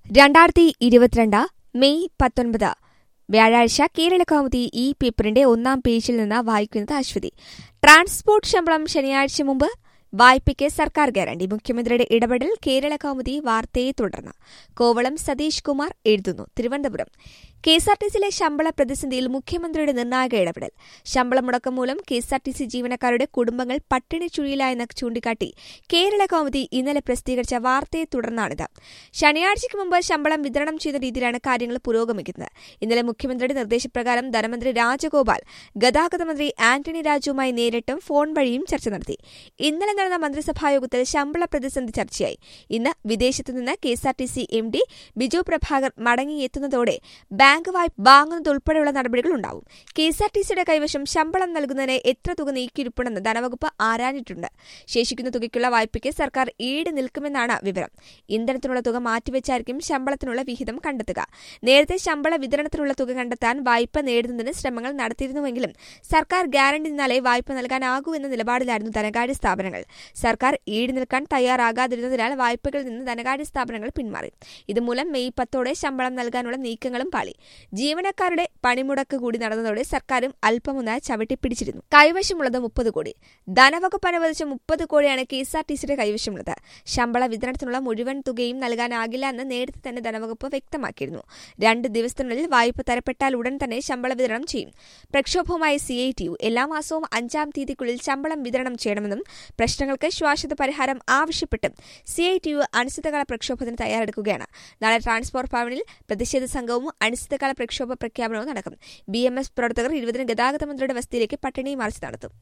2022 May 19 വ്യാഴാഴ്ച കേരളകൗമുദി ഈ പേപ്പറിന്റെ ഒന്നാം പേജിൽ നിന്ന് വായിക്കുന്നത് അശ്വതി. ട്രാൻസ്പോർട്ട് ശമ്പളം ശനിയാഴ്ച മുമ്പ് വായ്പയ്ക്ക് സർക്കാർ ഗ്യാരണ്ടി. മുഖ്യമന്ത്രിയുടെ ഇടപെടൽ കേരളകൗമുദി വാർത്തയെ തുടർന്ന്. കോവളം സതീഷ് കുമാർ എഴുതുന്നു. തിരുവനന്തപുരം കെഎസ്ആർടിസിയിലെ ശമ്പള പ്രതിസന്ധിയിൽ മുഖ്യമന്ത്രിയുടെ നിർണായക ഇടപെടൽ. ശമ്പള മുടക്കം മൂലം കെഎസ്ആർടിസി ജീവനക്കാരുടെ കുടുംബങ്ങൾ പട്ടിണി ചുഴിയിലായെന്ന് ചൂണ്ടിക്കാട്ടി കേരളകൗമുദി ഇന്നലെ പ്രസിദ്ധീകരിച്ച വാർത്തയെ തുടർന്നാണിത്. ശനിയാഴ്ചയ്ക്ക് മുമ്പ് ശമ്പളം വിതരണം ചെയ്ത രീതിയിലാണ് കാര്യങ്ങൾ പുരോഗമിക്കുന്നത്. ഇന്നലെ മുഖ്യമന്ത്രിയുടെ നിർദ്ദേശപ്രകാരം ധനമന്ത്രി രാജഗോപാൽ ഗതാഗത മന്ത്രി ആന്റണി രാജുവുമായി നേരിട്ടും ഫോൺ വഴിയും ചർച്ച നടത്തി. ഇന്നലെ നടന്ന മന്ത്രിസഭായോഗത്തിൽ ശമ്പള പ്രതിസന്ധി ചർച്ചയായി. ഇന്ന് വിദേശത്തുനിന്ന് കെഎസ്ആർടിസി എംഡി ബിജു പ്രഭാകർ മടങ്ങിയെത്തുന്നതോടെ ബാങ്ക് വായ്പ വാങ്ങുന്നതുൾപ്പെടെയുള്ള നടപടികൾ ഉണ്ടാവും. കെഎസ്ആർടിസിയുടെ കൈവശം ശമ്പളം നൽകുന്നതിന് എത്ര തുക നീക്കിയിരിപ്പുണ്ടെന്ന് ധനവകുപ്പ് ആരാഞ്ഞിട്ടുണ്ട്. ശേഷിക്കുന്ന തുകയ്ക്കുള്ള വായ്പയ്ക്ക് സർക്കാർ ഈട് നിൽക്കുമെന്നാണ് വിവരം. ഇന്ധനത്തിനുള്ള തുക മാറ്റിവെച്ചായിരിക്കും ശമ്പളത്തിനുള്ള വിഹിതം കണ്ടെത്തുക. നേരത്തെ ശമ്പള വിതരണത്തിനുള്ള തുക കണ്ടെത്താൻ വായ്പ നേടുന്നതിന് ശ്രമങ്ങൾ നടത്തിയിരുന്നുവെങ്കിലും സർക്കാർ ഗ്യാരണ്ടി നിന്നാലേ വായ്പ നൽകാനാകൂ എന്ന നിലപാടിലായിരുന്നു ധനകാര്യ സ്ഥാപനങ്ങൾ. സർക്കാർ ഈട് നിൽക്കാൻ തയ്യാറാകാതിരുന്നതിനാൽ വായ്പകളിൽ നിന്ന് ധനകാര്യ സ്ഥാപനങ്ങൾ പിന്മാറി. ഇതുമൂലം മെയ് 10 ശമ്പളം നൽകാനുള്ള നീക്കങ്ങളും പാളി. ജീവനക്കാരുടെ പണിമുടക്ക് കൂടി നടന്നതോടെ സർക്കാരും അല്പമൊന്ന് ചവിട്ടിപ്പിടിച്ചിരുന്നു. കൈവശമുള്ളത് 30 കോടി. ധനവകുപ്പ് അനുവദിച്ച 30 കോടിയാണ് കെഎസ്ആർടിസിയുടെ കൈവശമുള്ളത്. ശമ്പള വിതരണത്തിനുള്ള മുഴുവൻ തുകയും നൽകാനാകില്ല എന്ന് നേരത്തെ തന്നെ ധനവകുപ്പ് വ്യക്തമാക്കിയിരുന്നു. 2 ദിവസത്തിനുള്ളിൽ വായ്പ തരപ്പെട്ടാൽ ഉടൻ തന്നെ ശമ്പള വിതരണം ചെയ്യും. പ്രക്ഷോഭവുമായി CITU എല്ലാ മാസവും 5-ാം തീയതിക്കുള്ളിൽ ശമ്പളം വിതരണം ചെയ്യണമെന്നും പ്രശ്നങ്ങൾക്ക് ശാശ്വത പരിഹാരം ആവശ്യപ്പെട്ടും CITU അനിശ്ചിതകാല പ്രക്ഷോഭത്തിന് തയ്യാറെടുക്കുകയാണ്. നാളെ ട്രാൻസ്പോർട്ട് ഭവനിൽ പ്രതിഷേധ സംഘവും അനിശ്ചിതകാല പ്രക്ഷോഭ പ്രഖ്യാപനവും നടക്കും. BMS പ്രവർത്തകർ 20-ന് ഗതാഗത മന്ത്രിയുടെ വസതിയിലേക്ക് പട്ടിണി മാർച്ച് നടത്തും.